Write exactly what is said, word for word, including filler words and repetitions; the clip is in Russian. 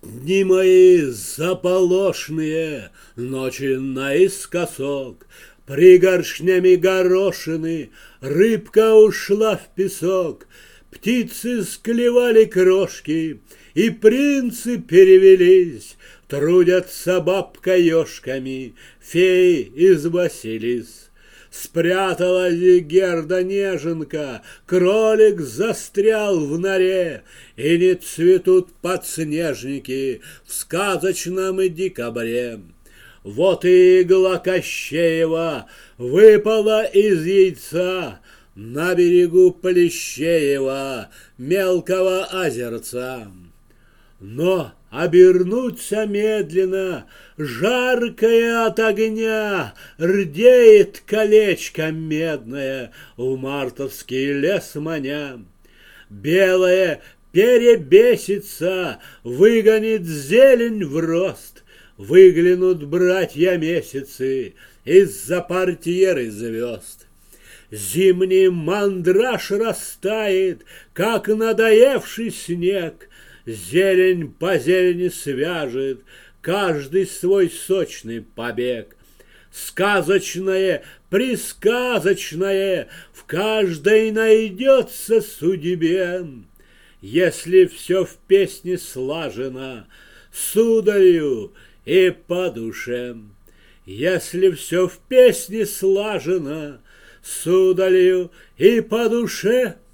Дни мои заполошные, ночи наискосок, пригоршнями горошины рыбка ушла в песок, птицы склевали крошки, и принцы перевелись, трудятся бабка-ежками феи из Василис. Спряталась Герда неженка, кролик застрял в норе, и не цветут подснежники в сказочном декабре. Вот и игла Кощеева выпала из яйца на берегу Плещеева мелкого озерца. Но обернуться медленно, жаркое от огня, рдеет колечко медное в мартовский лес маня. Белое перебесится, выгонит зелень в рост, выглянут братья месяцы из-за портьеры звезд. Зимний мандраж растает, как надоевший снег, зелень по зелени свяжет каждый свой сочный побег. Сказочное, присказочное в каждой найдется судьбе, если все в песне слажено сударю и по душе. Если все в песне слажено сударю и по душе.